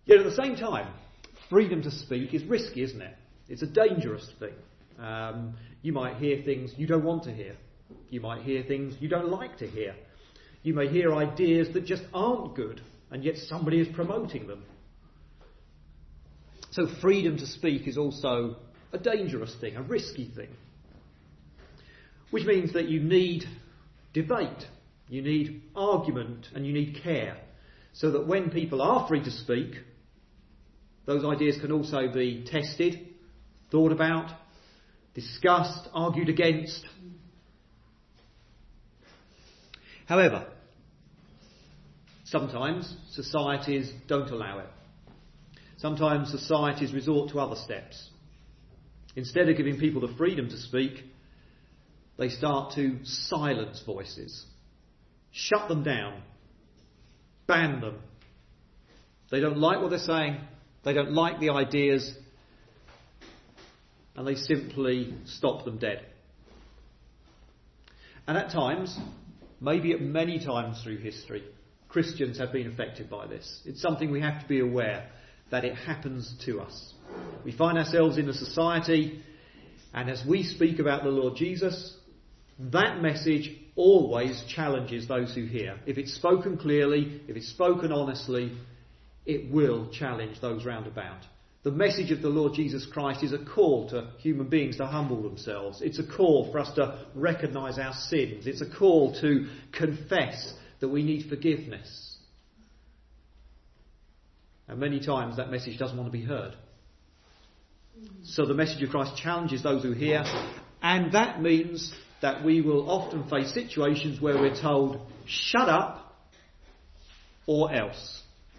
Yet at the same time, freedom to speak is risky, isn't it? It's a dangerous thing. You might hear things you don't want to hear. You might hear things you don't like to hear. You may hear ideas that just aren't good, and yet somebody is promoting them. So freedom to speak is also a dangerous thing, a risky thing. Which means that you need debate, you need argument, and you need care. So that when people are free to speak, those ideas can also be tested, thought about, discussed, argued against. However, sometimes societies don't allow it. Sometimes societies resort to other steps. Instead of giving people the freedom to speak, they start to silence voices, shut them down, ban them. They don't like what they're saying, they don't like the ideas, and they simply stop them dead. And at times, maybe at many times through history, Christians have been affected by this. It's something we have to be aware that it happens to us. We find ourselves in a society, and as we speak about the Lord Jesus, that message always challenges those who hear. If it's spoken clearly, if it's spoken honestly, it will challenge those round about. The message of the Lord Jesus Christ is a call to human beings to humble themselves. It's a call for us to recognise our sins. It's a call to confess that we need forgiveness. And many times that message doesn't want to be heard. So the message of Christ challenges those who hear, and that means that we will often face situations where we're told, shut up or else.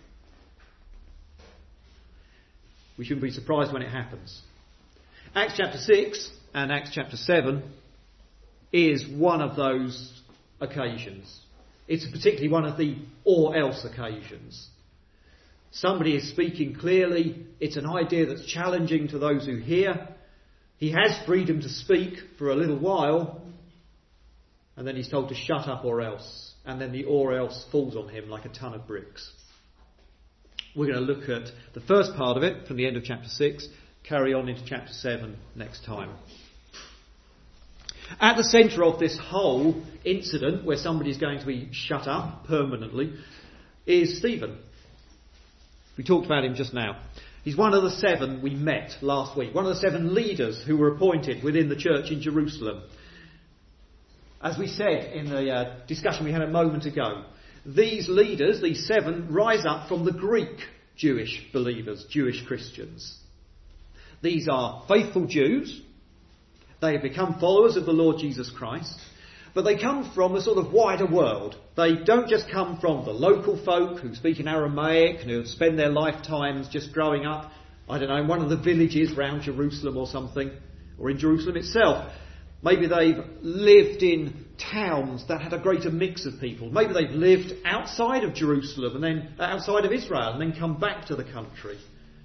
We shouldn't be surprised when it happens. Acts chapter 6 and Acts chapter 7 is one of those occasions. It's particularly one of the or else occasions. Somebody is speaking clearly. It's an idea that's challenging to those who hear. He has freedom to speak for a little while, and then he's told to shut up or else. And then the or else falls on him like a ton of bricks. We're going to look at the first part of it from the end of chapter 6, carry on into chapter 7 next time. At the centre of this whole incident, where somebody's going to be shut up permanently, is Stephen. We talked about him just now. He's one of the 7 we met last week, one of the 7 leaders who were appointed within the church in Jerusalem. As we said in the discussion we had a moment ago, these leaders, these 7, rise up from the Greek Jewish believers, Jewish Christians. These are faithful Jews. They have become followers of the Lord Jesus Christ. But they come from a sort of wider world. They don't just come from the local folk who speak in Aramaic and who have spent their lifetimes just growing up, I don't know, in one of the villages around Jerusalem or something, or in Jerusalem itself. Maybe they've lived in towns that had a greater mix of people. Maybe they've lived outside of Jerusalem and then outside of Israel and then come back to the country.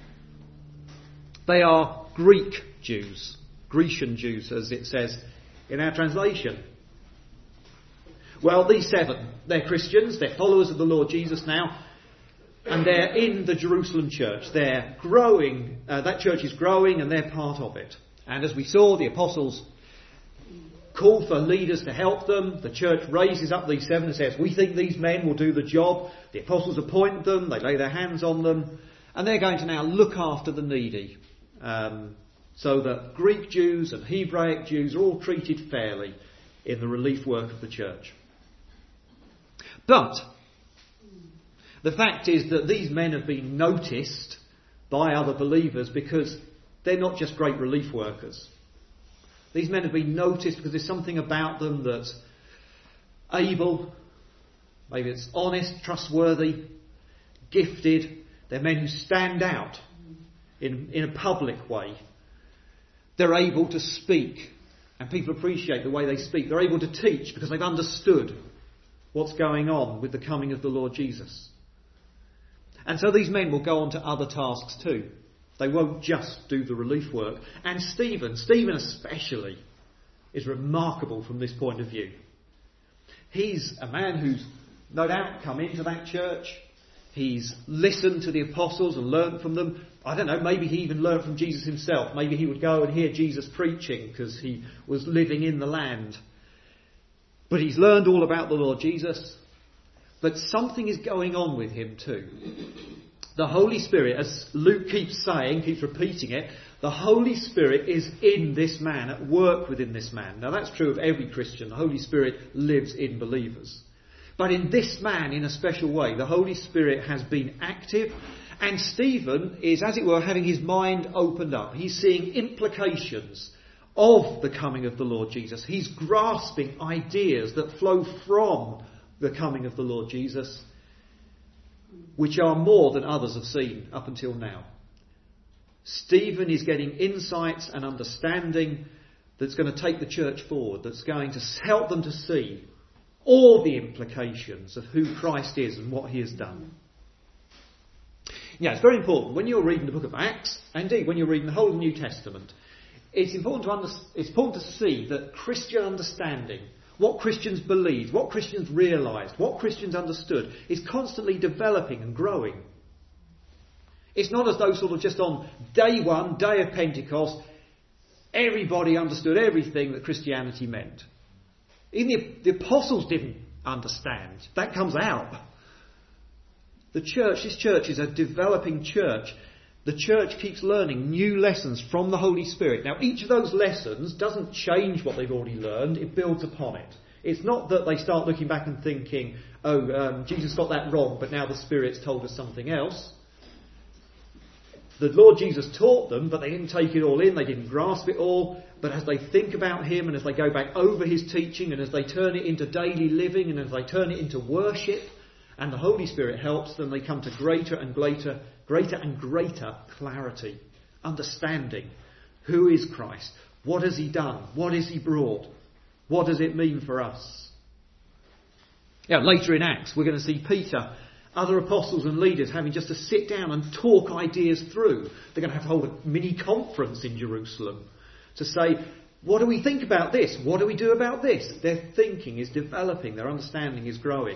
They are Greek Jews, Grecian Jews, as it says in our translation. Well, these 7, they're Christians, they're followers of the Lord Jesus now, and they're in the Jerusalem church. They're growing, that church is growing and they're part of it. And as we saw, the apostles call for leaders to help them. The church raises up these 7 and says, we think these men will do the job. The apostles appoint them, they lay their hands on them, and they're going to now look after the needy. So that Greek Jews and Hebraic Jews are all treated fairly in the relief work of the church. But the fact is that these men have been noticed by other believers because they're not just great relief workers. These men have been noticed because there's something about them that's able, maybe it's honest, trustworthy, gifted. They're men who stand out in a public way. They're able to speak, and people appreciate the way they speak. They're able to teach because they've understood what's going on with the coming of the Lord Jesus. And so these men will go on to other tasks too. They won't just do the relief work. And Stephen especially, is remarkable from this point of view. He's a man who's no doubt come into that church. He's listened to the apostles and learned from them. I don't know, maybe he even learned from Jesus himself. Maybe he would go and hear Jesus preaching because he was living in the land. But he's learned all about the Lord Jesus. But something is going on with him too. The Holy Spirit, as Luke keeps saying, keeps repeating it, the Holy Spirit is in this man, at work within this man. Now that's true of every Christian. The Holy Spirit lives in believers. But in this man, in a special way, the Holy Spirit has been active, and Stephen is, as it were, having his mind opened up. He's seeing implications of the coming of the Lord Jesus. He's grasping ideas that flow from the coming of the Lord Jesus, which are more than others have seen up until now. Stephen is getting insights and understanding that's going to take the church forward, that's going to help them to see all the implications of who Christ is and what he has done. Yeah, it's very important when you're reading the book of Acts, and indeed when you're reading the whole of the New Testament, it's important to see that Christian understanding, what Christians believed, what Christians realised, what Christians understood, is constantly developing and growing. It's not as though sort of just on day one, day of Pentecost, everybody understood everything that Christianity meant. Even the apostles didn't understand. That comes out. This church is a developing church. The church keeps learning new lessons from the Holy Spirit. Now, each of those lessons doesn't change what they've already learned. It builds upon it. It's not that they start looking back and thinking, Jesus got that wrong, but now the Spirit's told us something else. The Lord Jesus taught them, but they didn't take it all in. They didn't grasp it all. But as they think about him, and as they go back over his teaching, and as they turn it into daily living, and as they turn it into worship, and the Holy Spirit helps them, they come to greater and greater clarity, understanding. Who is Christ? What has he done? What has he brought? What does it mean for us? Yeah, later in Acts, we're going to see Peter, other apostles and leaders having just to sit down and talk ideas through. They're going to have to hold a mini conference in Jerusalem to say, what do we think about this? What do we do about this? Their thinking is developing. Their understanding is growing.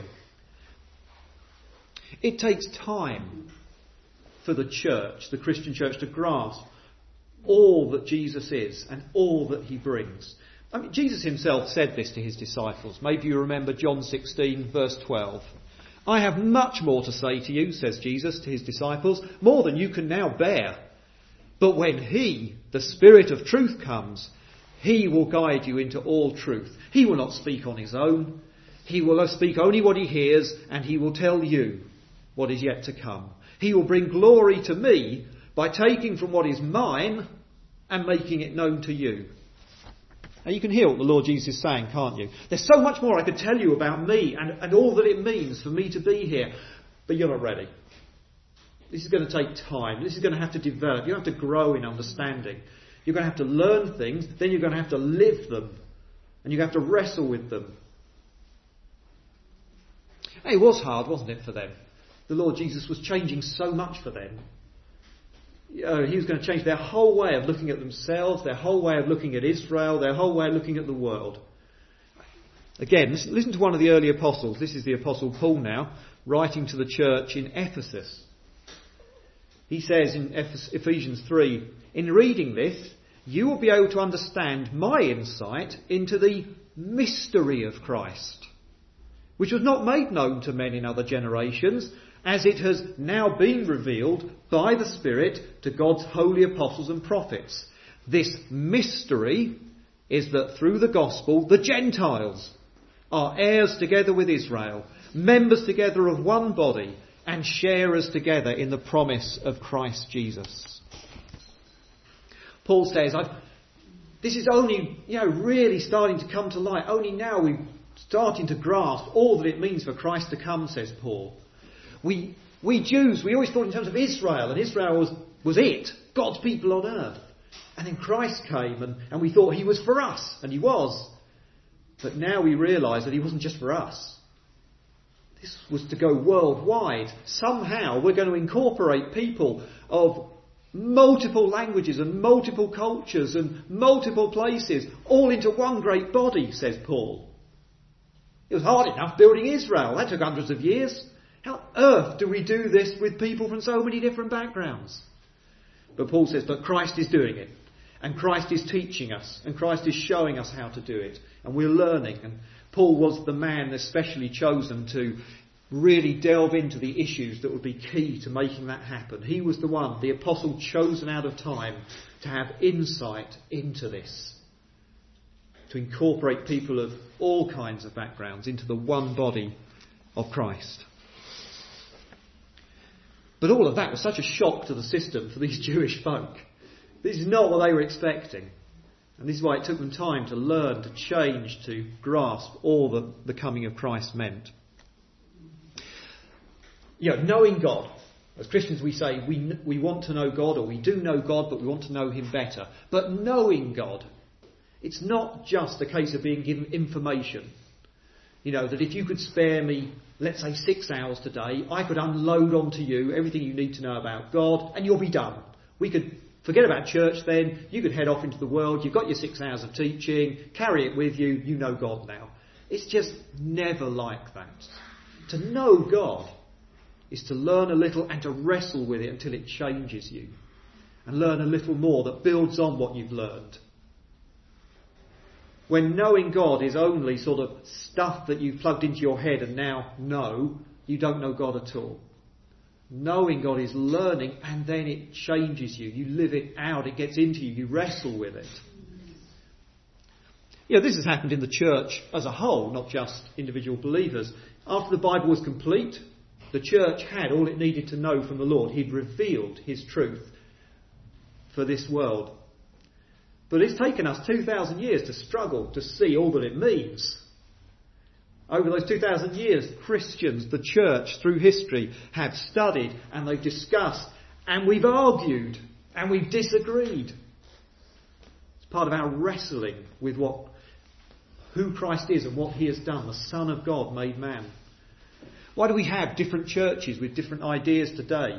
It takes time for the church, the Christian church, to grasp all that Jesus is and all that he brings. I mean, Jesus himself said this to his disciples. Maybe you remember John 16, verse 12. I have much more to say to you, says Jesus to his disciples, more than you can now bear. But when he, the Spirit of truth, comes, he will guide you into all truth. He will not speak on his own. He will speak only what he hears, and he will tell you what is yet to come. He will bring glory to me by taking from what is mine and making it known to you. Now you can hear what the Lord Jesus is saying, can't you? There's so much more I could tell you about me and all that it means for me to be here. But you're not ready. This is going to take time. This is going to have to develop. You have to grow in understanding. You're going to have to learn things. Then you're going to have to live them. And you have to wrestle with them. And it was hard, wasn't it, for them? The Lord Jesus was changing so much for them. He was going to change their whole way of looking at themselves, their whole way of looking at Israel, their whole way of looking at the world. Again, listen to one of the early apostles. This is the Apostle Paul now, writing to the church in Ephesus. He says in Ephesians 3, in reading this, you will be able to understand my insight into the mystery of Christ, which was not made known to men in other generations, as it has now been revealed by the Spirit to God's holy apostles and prophets. This mystery is that through the gospel, the Gentiles are heirs together with Israel, members together of one body, and sharers together in the promise of Christ Jesus. Paul says, this is only really starting to come to light. Only now we're starting to grasp all that it means for Christ to come, says Paul. We Jews, we always thought in terms of Israel, and Israel was it, God's people on earth. And then Christ came, and we thought he was for us, and he was. But now we realise that he wasn't just for us. This was to go worldwide. Somehow we're going to incorporate people of multiple languages and multiple cultures and multiple places, all into one great body, says Paul. It was hard enough building Israel. That took hundreds of years. How on earth do we do this with people from so many different backgrounds? But Paul says, but Christ is doing it. And Christ is teaching us. And Christ is showing us how to do it. And we're learning. And Paul was the man especially chosen to really delve into the issues that would be key to making that happen. He was the one, the apostle chosen out of time to have insight into this. To incorporate people of all kinds of backgrounds into the one body of Christ. But all of that was such a shock to the system for these Jewish folk. This is not what they were expecting. And this is why it took them time to learn, to change, to grasp all that the coming of Christ meant. Knowing God. As Christians we say we want to know God, or we do know God, but we want to know him better. But knowing God, it's not just a case of being given information. That if you could spare me, let's say 6 hours today, I could unload onto you everything you need to know about God, and you'll be done. We could forget about church then, you could head off into the world, you've got your 6 hours of teaching, carry it with you, you know God now. It's just never like that. To know God is to learn a little and to wrestle with it until it changes you. And learn a little more that builds on what you've learned. When knowing God is only sort of stuff that you've plugged into your head and now know, you don't know God at all. Knowing God is learning, and then it changes you. You live it out, it gets into you, you wrestle with it. This has happened in the church as a whole, not just individual believers. After the Bible was complete, the church had all it needed to know from the Lord. He'd revealed his truth for this world. But it's taken us 2,000 years to struggle to see all that it means. Over those 2,000 years, Christians, the church, through history, have studied and they've discussed and we've argued and we've disagreed. It's part of our wrestling with who Christ is and what he has done, the Son of God made man. Why do we have different churches with different ideas today?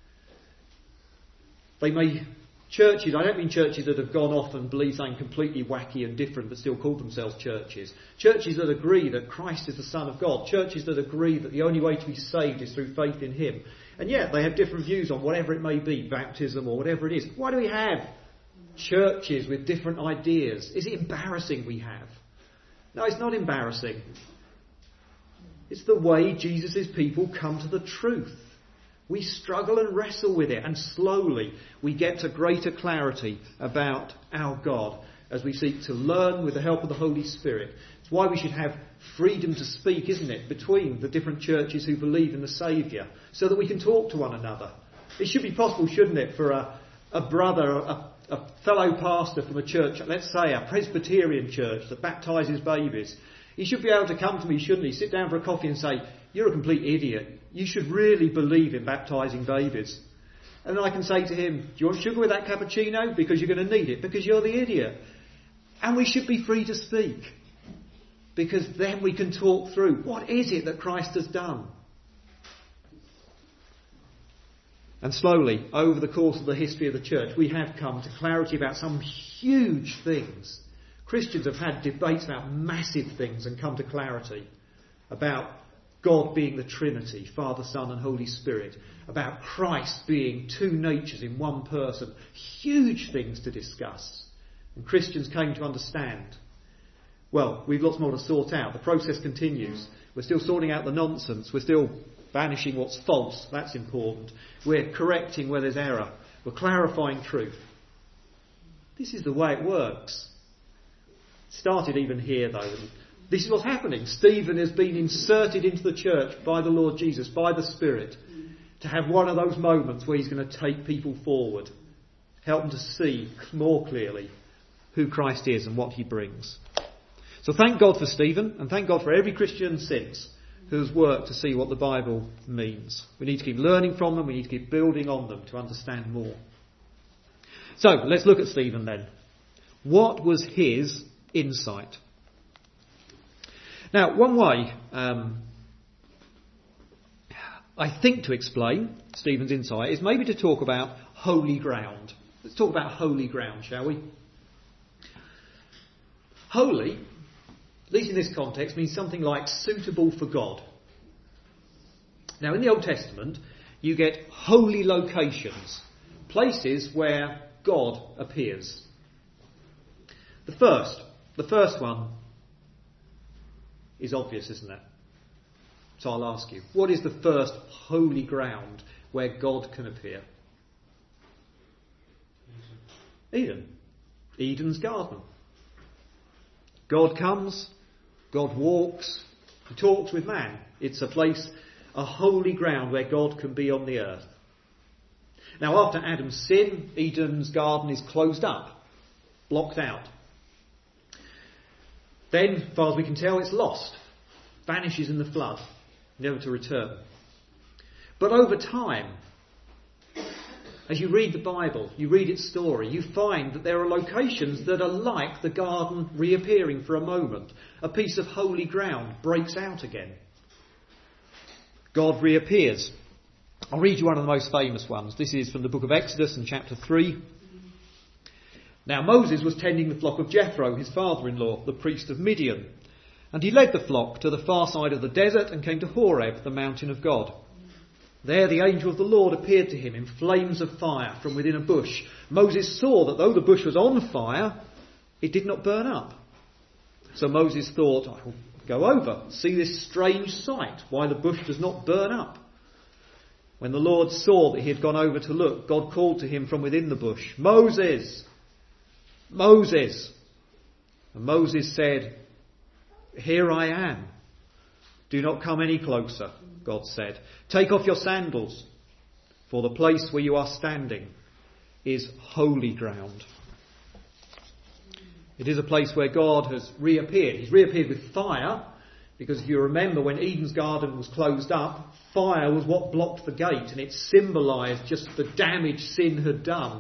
Churches, I don't mean churches that have gone off and believe something completely wacky and different but still call themselves churches. Churches that agree that Christ is the Son of God. Churches that agree that the only way to be saved is through faith in him. And yet they have different views on whatever it may be, baptism or whatever it is. Why do we have churches with different ideas? Is it embarrassing we have? No, it's not embarrassing. It's the way Jesus' people come to the truth. We struggle and wrestle with it, and slowly we get to greater clarity about our God as we seek to learn with the help of the Holy Spirit. It's why we should have freedom to speak, isn't it, between the different churches who believe in the Saviour, so that we can talk to one another. It should be possible, shouldn't it, for a brother, a fellow pastor from a church, let's say a Presbyterian church that baptises babies. He should be able to come to me, shouldn't he, sit down for a coffee and say, "You're a complete idiot. You should really believe in baptising babies." And then I can say to him, "Do you want sugar with that cappuccino? Because you're going to need it, because you're the idiot." And we should be free to speak. Because then we can talk through, what is it that Christ has done? And slowly, over the course of the history of the church, we have come to clarity about some huge things. Christians have had debates about massive things and come to clarity about God being the Trinity, Father, Son and Holy Spirit, about Christ being two natures in one person. Huge things to discuss. And Christians came to understand. Well, we've lots more to sort out. The process continues. We're still sorting out the nonsense. We're still banishing what's false. That's important. We're correcting where there's error. We're clarifying truth. This is the way it works. It started even here, though. This is what's happening. Stephen has been inserted into the church by the Lord Jesus, by the Spirit, to have one of those moments where he's going to take people forward, help them to see more clearly who Christ is and what he brings. So thank God for Stephen, and thank God for every Christian since who has worked to see what the Bible means. We need to keep learning from them, we need to keep building on them to understand more. So, let's look at Stephen then. What was his insight? Now, one way, I think, to explain Stephen's insight is maybe to talk about holy ground. Let's talk about holy ground, shall we? Holy, at least in this context, means something like suitable for God. Now, in the Old Testament, you get holy locations, places where God appears. The first one is obvious, isn't it? So I'll ask you, what is the first holy ground where God can appear? Eden. Eden's garden. God comes, God walks, He talks with man. It's a place, a holy ground where God can be on the earth. Now, after Adam's sin, Eden's garden is closed up, blocked out. Then, as far as we can tell, it's lost, vanishes in the flood, never to return. But over time, as you read the Bible, you read its story, you find that there are locations that are like the garden reappearing for a moment. A piece of holy ground breaks out again. God reappears. I'll read you one of the most famous ones. This is from the book of Exodus in chapter 3. Now Moses was tending the flock of Jethro, his father-in-law, the priest of Midian. And he led the flock to the far side of the desert and came to Horeb, the mountain of God. There the angel of the Lord appeared to him in flames of fire from within a bush. Moses saw that though the bush was on fire, it did not burn up. So Moses thought, I will go over and see this strange sight, why the bush does not burn up. When the Lord saw that he had gone over to look, God called to him from within the bush, Moses! Moses! And Moses said, Here I am. Do not come any closer, God said. Take off your sandals, for the place where you are standing is holy ground. It is a place where God has reappeared. He's reappeared with fire, because if you remember when Eden's garden was closed up, fire was what blocked the gate, and it symbolised just the damage sin had done.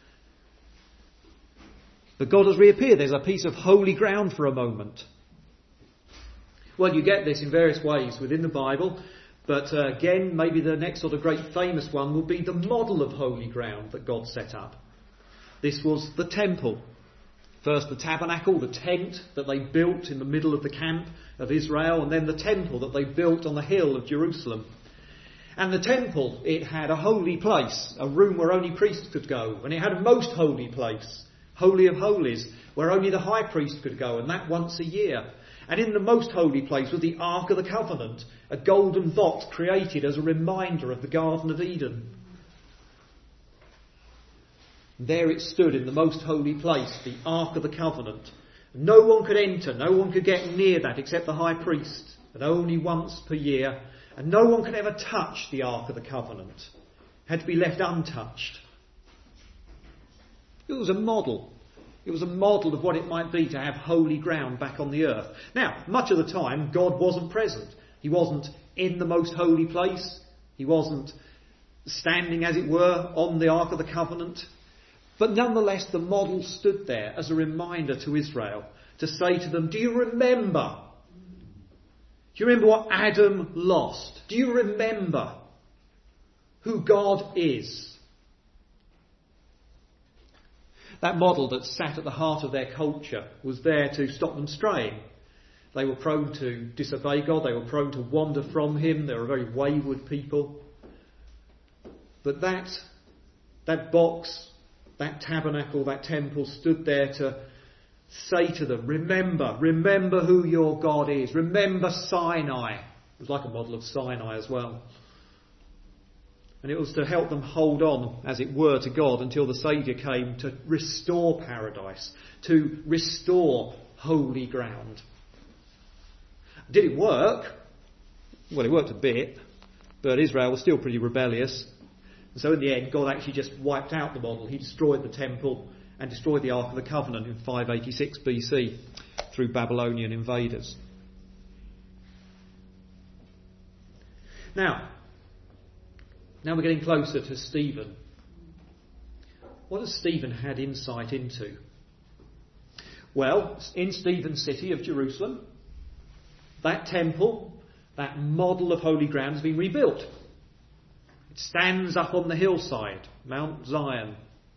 But God has reappeared. There's a piece of holy ground for a moment. Well, you get this in various ways within the Bible, but again, maybe the next sort of great famous one will be the model of holy ground that God set up. This was the temple. First the tabernacle, the tent that they built in the middle of the camp of Israel, and then the temple that they built on the hill of Jerusalem. And the temple, it had a holy place, a room where only priests could go, and it had a most holy place, Holy of Holies, where only the high priest could go, and that once a year. And in the most holy place was the Ark of the Covenant, a golden box created as a reminder of the Garden of Eden. There it stood in the most holy place, the Ark of the Covenant. No one could enter, no one could get near that except the high priest, and only once per year. And no one could ever touch the Ark of the Covenant. It had to be left untouched. It was a model. It was a model of what it might be to have holy ground back on the earth. Now, much of the time, God wasn't present. He wasn't in the most holy place. He wasn't standing, as it were, on the Ark of the Covenant. But nonetheless, the model stood there as a reminder to Israel to say to them, do you remember? Do you remember what Adam lost? Do you remember who God is? That model that sat at the heart of their culture was there to stop them straying. They were prone to disobey God. They were prone to wander from Him. They were a very wayward people. But that box, that tabernacle, that temple stood there to say to them, remember who your God is. Remember Sinai. It was like a model of Sinai as well. And it was to help them hold on, as it were, to God until the Saviour came to restore paradise, to restore holy ground. Did it work? Well, it worked a bit, but Israel was still pretty rebellious. And so in the end, God actually just wiped out the model. He destroyed the temple and destroyed the Ark of the Covenant in 586 BC through Babylonian invaders. Now we're getting closer to Stephen. What has Stephen had insight into? Well, in Stephen's city of Jerusalem, that temple, that model of holy ground has been rebuilt. It stands up on the hillside, Mount Zion.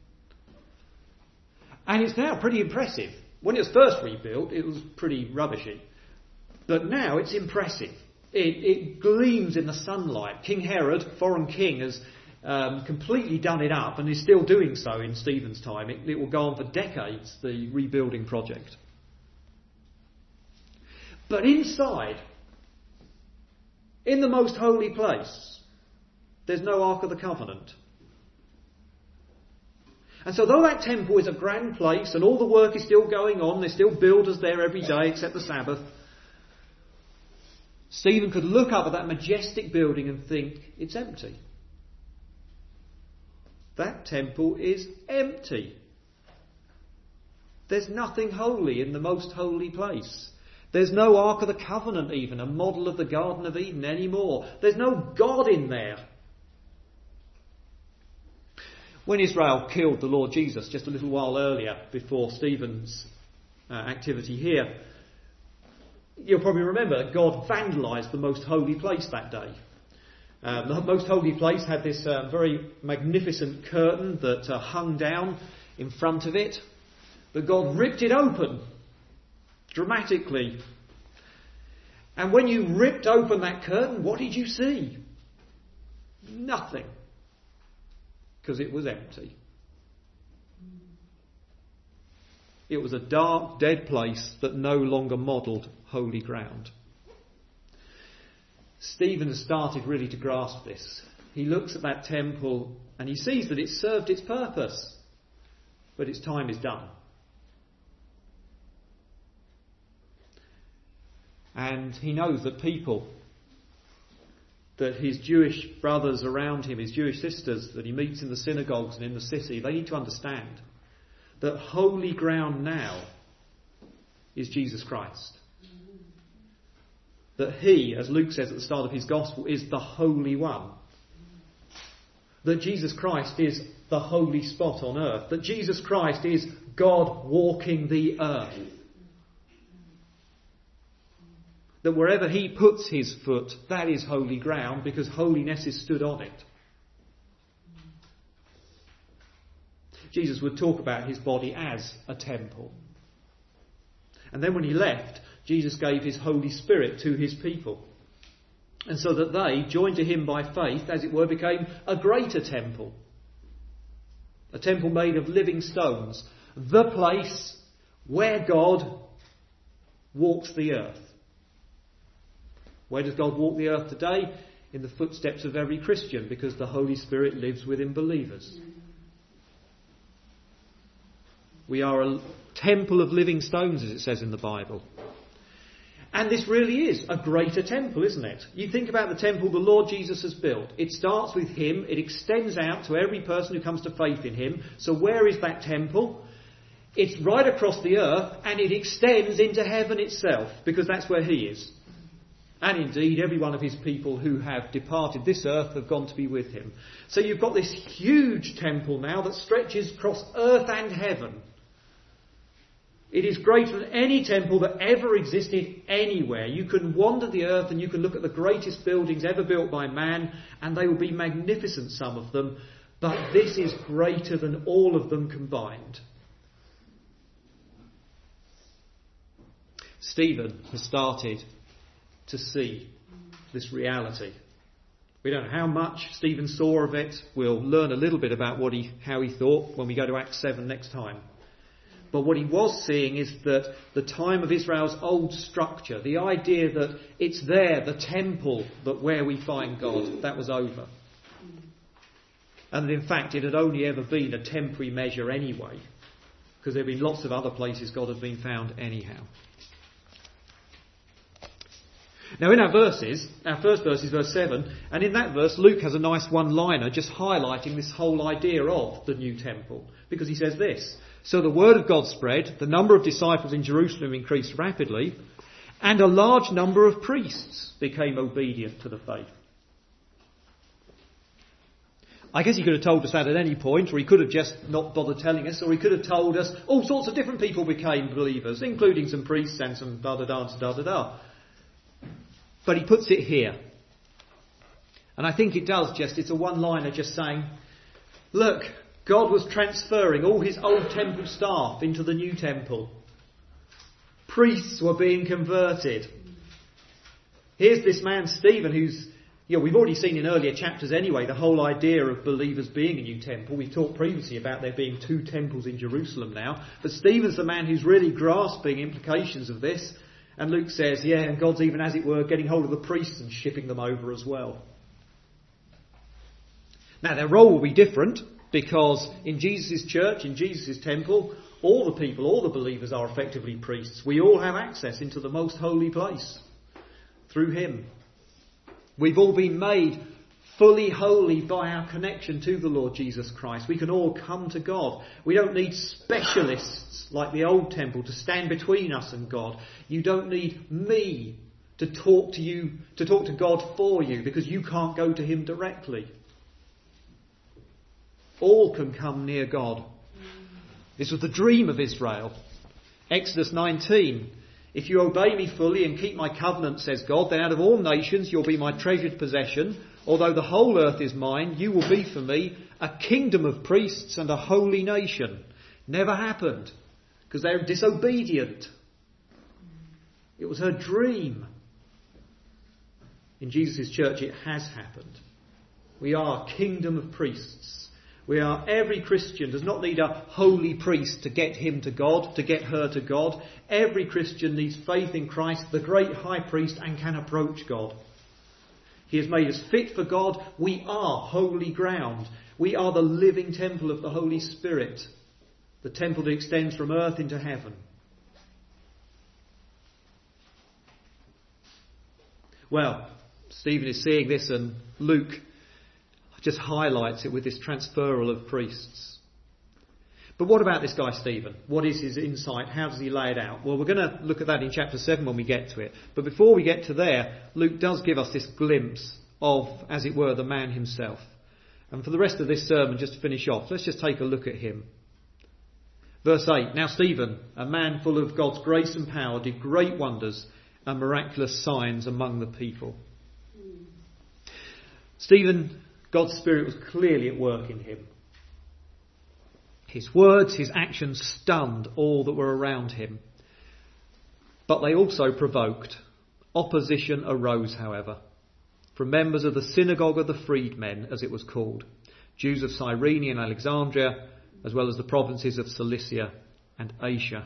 And it's now pretty impressive. When it was first rebuilt, it was pretty rubbishy. But now it's impressive. It gleams in the sunlight. King Herod, foreign king, has completely done it up and is still doing so in Stephen's time. It will go on for decades, the rebuilding project. But inside, in the most holy place, there's no Ark of the Covenant. And so though that temple is a grand place and all the work is still going on, there's still builders there every day except the Sabbath, Stephen could look up at that majestic building and think, it's empty. That temple is empty. There's nothing holy in the most holy place. There's no Ark of the Covenant even, a model of the Garden of Eden anymore. There's no God in there. When Israel killed the Lord Jesus just a little while earlier, before Stephen's activity here, you'll probably remember that God vandalised the most holy place that day. The most holy place had this very magnificent curtain that hung down in front of it, but God ripped it open dramatically. And when you ripped open that curtain, what did you see? Nothing. Because it was empty. It was a dark, dead place that no longer modelled holy ground. Stephen has started really to grasp this. He looks at that temple and he sees that it served its purpose, but its time is done. And he knows that people, that his Jewish brothers around him, his Jewish sisters that he meets in the synagogues and in the city, they need to understand that holy ground now is Jesus Christ. That he, as Luke says at the start of his gospel, is the Holy One. That Jesus Christ is the holy spot on earth. That Jesus Christ is God walking the earth. That wherever he puts his foot, that is holy ground, because holiness is stood on it. Jesus would talk about his body as a temple. And then when he left, Jesus gave his Holy Spirit to his people. And so that they, joined to him by faith, as it were, became a greater temple. A temple made of living stones. The place where God walks the earth. Where does God walk the earth today? In the footsteps of every Christian, because the Holy Spirit lives within believers. We are a temple of living stones, as it says in the Bible. And this really is a greater temple, isn't it? You think about the temple the Lord Jesus has built. It starts with him. It extends out to every person who comes to faith in him. So where is that temple? It's right across the earth, and it extends into heaven itself, because that's where he is. And indeed, every one of his people who have departed this earth have gone to be with him. So you've got this huge temple now that stretches across earth and heaven. It is greater than any temple that ever existed anywhere. You can wander the earth and you can look at the greatest buildings ever built by man, and they will be magnificent, some of them. But this is greater than all of them combined. Stephen has started to see this reality. We don't know how much Stephen saw of it. We'll learn a little bit about how he thought when we go to Acts 7 next time. But what he was seeing is that the time of Israel's old structure, the idea that it's there, the temple, that where we find God, that was over. And that in fact it had only ever been a temporary measure anyway, because there had been lots of other places God had been found anyhow. Now in our verses, our first verse is verse 7, and in that verse Luke has a nice one-liner just highlighting this whole idea of the new temple. Because he says this: "So the word of God spread, the number of disciples in Jerusalem increased rapidly, and a large number of priests became obedient to the faith." I guess he could have told us that at any point, or he could have just not bothered telling us, or he could have told us all sorts of different people became believers, including some priests and some da-da-da. But he puts it here. And I think it does it's a one-liner just saying, look, God was transferring all his old temple staff into the new temple. Priests were being converted. Here's this man Stephen who's, we've already seen in earlier chapters anyway, the whole idea of believers being a new temple. We've talked previously about there being 2 temples in Jerusalem now. But Stephen's the man who's really grasping implications of this. And Luke says, and God's even, as it were, getting hold of the priests and shipping them over as well. Now, their role will be different, because in Jesus' church, in Jesus' temple, all the people, all the believers are effectively priests. We all have access into the most holy place through him. We've all been made fully holy by our connection to the Lord Jesus Christ. We can all come to God. We don't need specialists like the old temple to stand between us and God. You don't need me to talk to God for you, because you can't go to him directly. All can come near God. This was the dream of Israel. Exodus 19. If you obey me fully and keep my covenant, says God, then out of all nations you'll be my treasured possession. Although the whole earth is mine, you will be for me a kingdom of priests and a holy nation. Never happened, because they're disobedient. It was her dream. In Jesus' church it has happened. We are a kingdom of priests. Every Christian does not need a holy priest to get him to God, to get her to God. Every Christian needs faith in Christ, the great high priest, and can approach God. He has made us fit for God. We are holy ground. We are the living temple of the Holy Spirit, the temple that extends from earth into heaven. Well, Stephen is seeing this, and Luke just highlights it with this transferal of priests. But what about this guy Stephen? What is his insight? How does he lay it out? Well, we're going to look at that in chapter 7 when we get to it. But before we get to there, Luke does give us this glimpse of, as it were, the man himself. And for the rest of this sermon, just to finish off, let's just take a look at him. Verse 8, now Stephen, a man full of God's grace and power, did great wonders and miraculous signs among the people. Stephen, God's Spirit was clearly at work in him. His words, his actions stunned all that were around him. But they also provoked. Opposition arose, however, from members of the synagogue of the freedmen, as it was called, Jews of Cyrene and Alexandria, as well as the provinces of Cilicia and Asia.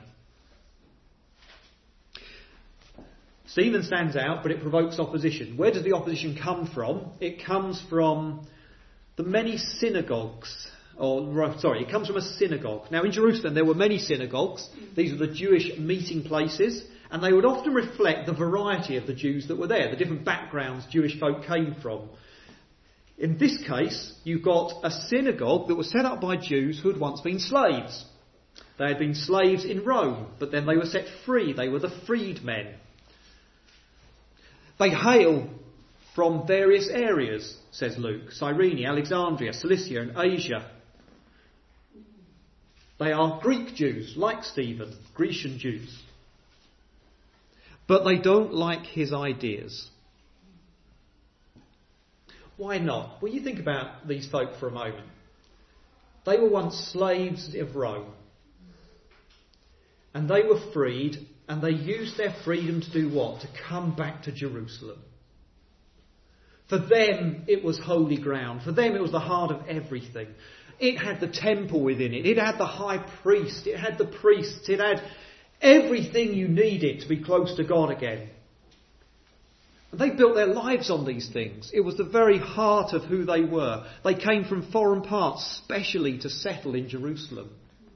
Stephen stands out, but it provokes opposition. Where does the opposition come from? It comes from the many synagogues. It comes from a synagogue. Now in Jerusalem there were many synagogues. These were the Jewish meeting places, and they would often reflect the variety of the Jews that were there, the different backgrounds Jewish folk came from. In this case, you've got a synagogue that was set up by Jews who had once been slaves. They had been slaves in Rome, but then they were set free. They were the freedmen. They hail from various areas, says Luke. Cyrene, Alexandria, Cilicia and Asia. They are Greek Jews, like Stephen, Grecian Jews. But they don't like his ideas. Why not? Well, you think about these folk for a moment. They were once slaves of Rome. And they were freed, and they used their freedom to do what? To come back to Jerusalem. For them, it was holy ground. For them, it was the heart of everything. It had the temple within it. It had the high priest. It had the priests. It had everything you needed to be close to God again. And they built their lives on these things. It was the very heart of who they were. They came from foreign parts, specially to settle in Jerusalem.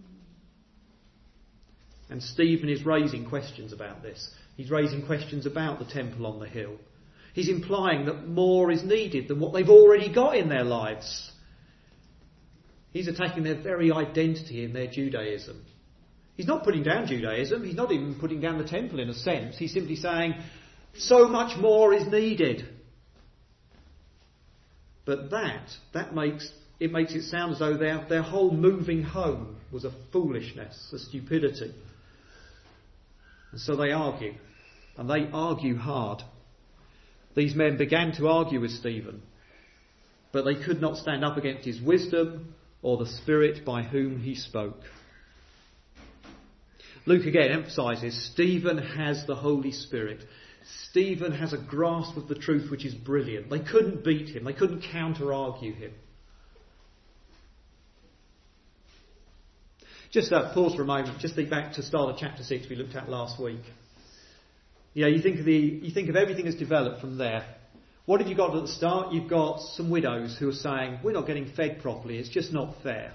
And Stephen is raising questions about this. He's raising questions about the temple on the hill. He's implying that more is needed than what they've already got in their lives. He's attacking their very identity in their Judaism. He's not putting down Judaism. He's not even putting down the temple in a sense. He's simply saying, so much more is needed. But that makes it sound as though their whole moving home was a foolishness, a stupidity. And so they argue. And they argue hard. These men began to argue with Stephen, but they could not stand up against his wisdom or the Spirit by whom he spoke. Luke again emphasises Stephen has the Holy Spirit. Stephen has a grasp of the truth which is brilliant. They couldn't beat him. They couldn't counter-argue him. Just pause for a moment. Just think back to the start of chapter 6 we looked at last week. Yeah, you think of everything that's developed from there. What have you got at the start? You've got some widows who are saying, we're not getting fed properly, it's just not fair.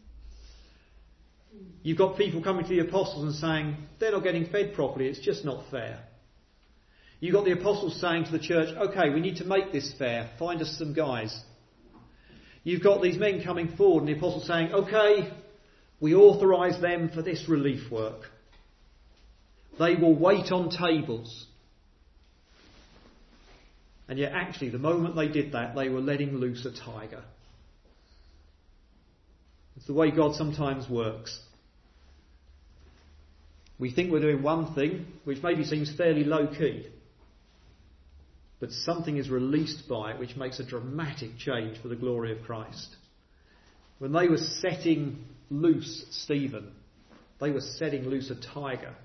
You've got people coming to the apostles and saying, they're not getting fed properly, it's just not fair. You've got the apostles saying to the church, okay, we need to make this fair, find us some guys. You've got these men coming forward and the apostles saying, okay, we authorise them for this relief work. They will wait on tables. And yet actually, the moment they did that, they were letting loose a tiger. It's the way God sometimes works. We think we're doing one thing, which maybe seems fairly low-key. But something is released by it which makes a dramatic change for the glory of Christ. When they were setting loose Stephen, they were setting loose a tiger.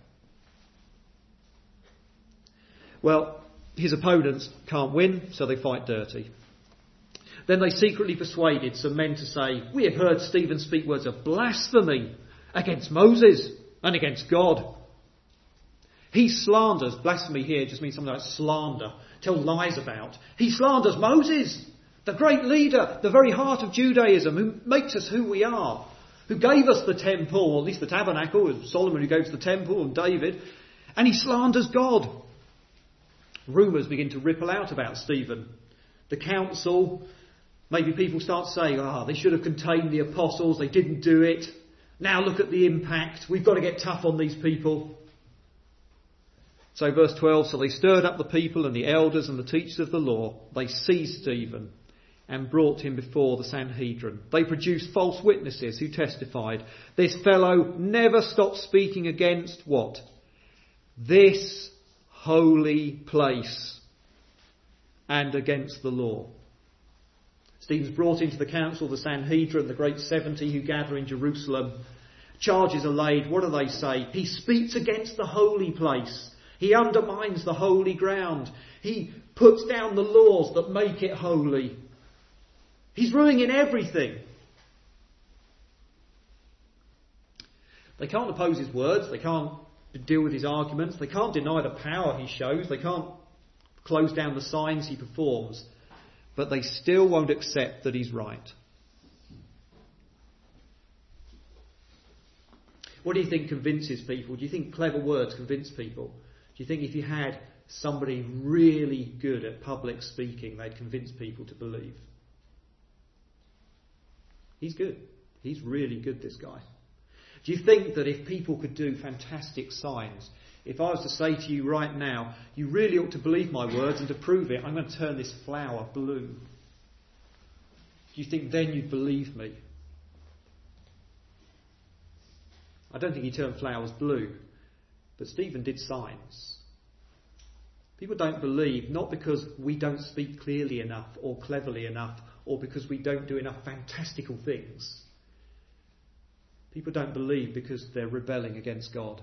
Well, his opponents can't win, so they fight dirty. Then they secretly persuaded some men to say, we have heard Stephen speak words of blasphemy against Moses and against God. He slanders, blasphemy here just means something like slander, tell lies about. He slanders Moses, the great leader, the very heart of Judaism, who makes us who we are, who gave us the temple, or at least the tabernacle. It was Solomon who gave us the temple, and David. And he slanders God. Rumours begin to ripple out about Stephen. The council, maybe people start saying, they should have contained the apostles, they didn't do it. Now look at the impact, we've got to get tough on these people. So verse 12, so they stirred up the people and the elders and the teachers of the law. They seized Stephen and brought him before the Sanhedrin. They produced false witnesses who testified, this fellow never stopped speaking against what? This holy place and against the law. Stephen's brought into the council, the Sanhedrin, the great 70 who gather in Jerusalem. Charges are laid. What do they say? He speaks against the holy place. He undermines the holy ground. He puts down the laws that make it holy. He's ruining everything. They can't oppose his words. They can't deal with his arguments. They can't deny the power he shows. They can't close down the signs he performs. But they still won't accept that he's right. What do you think convinces people? Do you think clever words convince people? Do you think if you had somebody really good at public speaking, they'd convince people to believe? He's good. He's really good, this guy. Do you think that if people could do fantastic signs, if I was to say to you right now, you really ought to believe my words, and to prove it, I'm going to turn this flower blue. Do you think then you'd believe me? I don't think he turned flowers blue, but Stephen did signs. People don't believe, not because we don't speak clearly enough or cleverly enough, or because we don't do enough fantastical things. People don't believe because they're rebelling against God.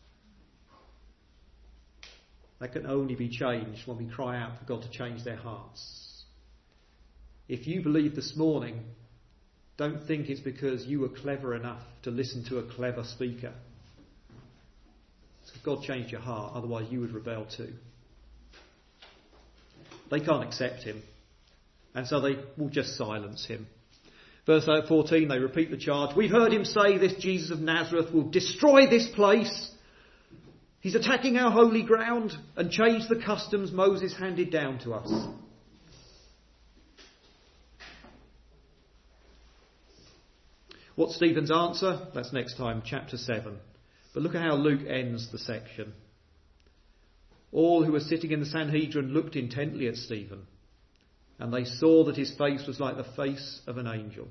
That can only be changed when we cry out for God to change their hearts. If you believe this morning, don't think it's because you were clever enough to listen to a clever speaker. It's because God changed your heart, otherwise you would rebel too. They can't accept him, and so they will just silence him. Verse 14, they repeat the charge. We've heard him say this Jesus of Nazareth will destroy this place. He's attacking our holy ground and change the customs Moses handed down to us. What's Stephen's answer? That's next time, chapter 7. But look at how Luke ends the section. All who were sitting in the Sanhedrin looked intently at Stephen, and they saw that his face was like the face of an angel.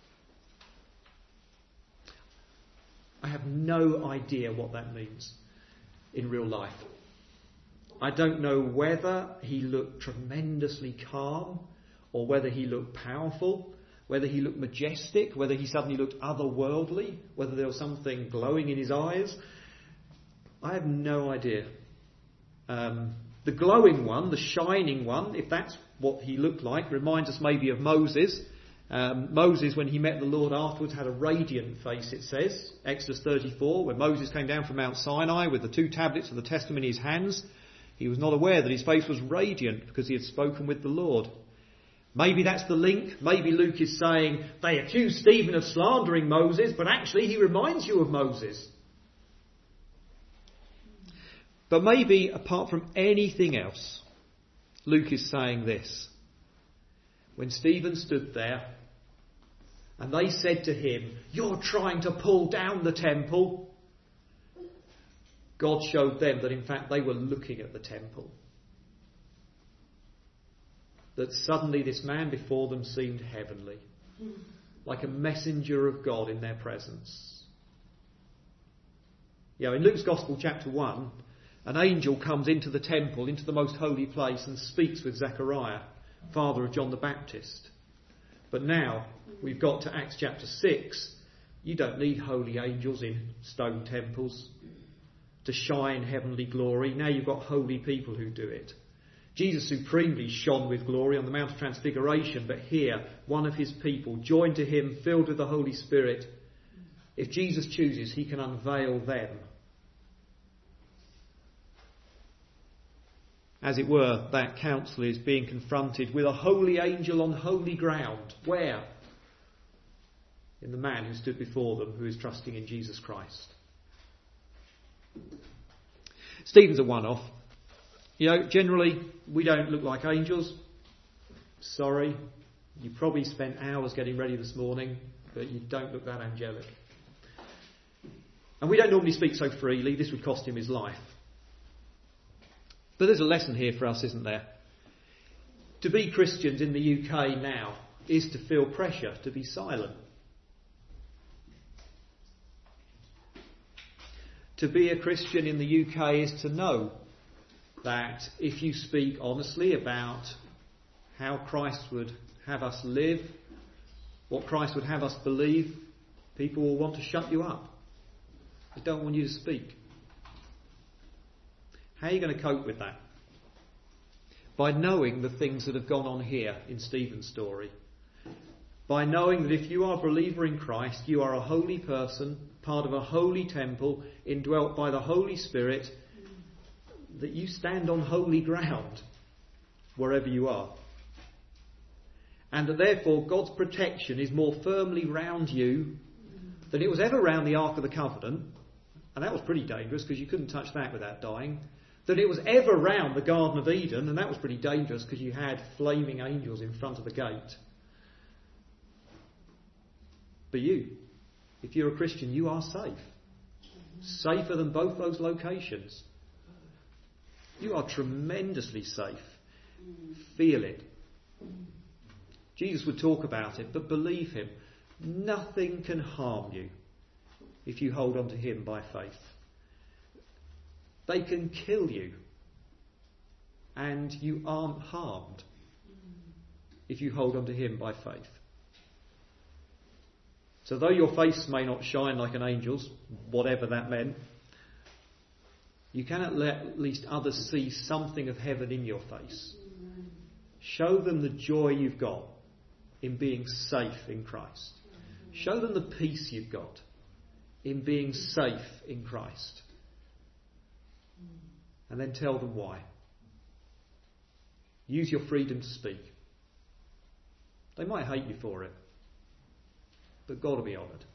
I have no idea what that means in real life. I don't know whether he looked tremendously calm, or whether he looked powerful, whether he looked majestic, whether he suddenly looked otherworldly, whether there was something glowing in his eyes. I have no idea. The glowing one, the shining one, if that's what he looked like, reminds us maybe of Moses. Moses, when he met the Lord afterwards, had a radiant face, it says. Exodus 34, when Moses came down from Mount Sinai with the 2 tablets of the testimony in his hands, he was not aware that his face was radiant because he had spoken with the Lord. Maybe that's the link. Maybe Luke is saying they accuse Stephen of slandering Moses, but actually he reminds you of Moses. But maybe apart from anything else, Luke is saying this. When Stephen stood there and they said to him, "You're trying to pull down the temple," God showed them that in fact they were looking at the temple. That suddenly this man before them seemed heavenly, like a messenger of God in their presence. In Luke's Gospel, chapter 1, an angel comes into the temple, into the most holy place, and speaks with Zechariah, father of John the Baptist. But now we've got to Acts chapter 6. You don't need holy angels in stone temples to shine heavenly glory. Now you've got holy people who do it. Jesus supremely shone with glory on the Mount of Transfiguration, but here one of his people, joined to him, filled with the Holy Spirit, if Jesus chooses, he can unveil them. As it were, that council is being confronted with a holy angel on holy ground. Where? In the man who stood before them, who is trusting in Jesus Christ. Stephen's a one-off. Generally, we don't look like angels. Sorry. You probably spent hours getting ready this morning, but you don't look that angelic. And we don't normally speak so freely. This would cost him his life. But there's a lesson here for us, isn't there? To be Christians in the UK now is to feel pressure to be silent. To be a Christian in the UK is to know that if you speak honestly about how Christ would have us live, what Christ would have us believe, people will want to shut you up. They don't want you to speak. How are you going to cope with that? By knowing the things that have gone on here in Stephen's story. By knowing that if you are a believer in Christ, you are a holy person, part of a holy temple, indwelt by the Holy Spirit, that you stand on holy ground wherever you are. And that therefore God's protection is more firmly round you than it was ever round the Ark of the Covenant. And that was pretty dangerous because you couldn't touch that without dying. That it was ever round the Garden of Eden, and that was pretty dangerous because you had flaming angels in front of the gate. But you, if you're a Christian, you are safe. Safer than both those locations. You are tremendously safe. Feel it. Jesus would talk about it, but believe him. Nothing can harm you if you hold on to him by faith. They can kill you, and you aren't harmed if you hold on to him by faith. So though your face may not shine like an angel's, whatever that meant, you cannot let at least others see something of heaven in your face. Show them the joy you've got in being safe in Christ. Show them the peace you've got in being safe in Christ. And then tell them why. Use your freedom to speak. They might hate you for it, but God will be honoured.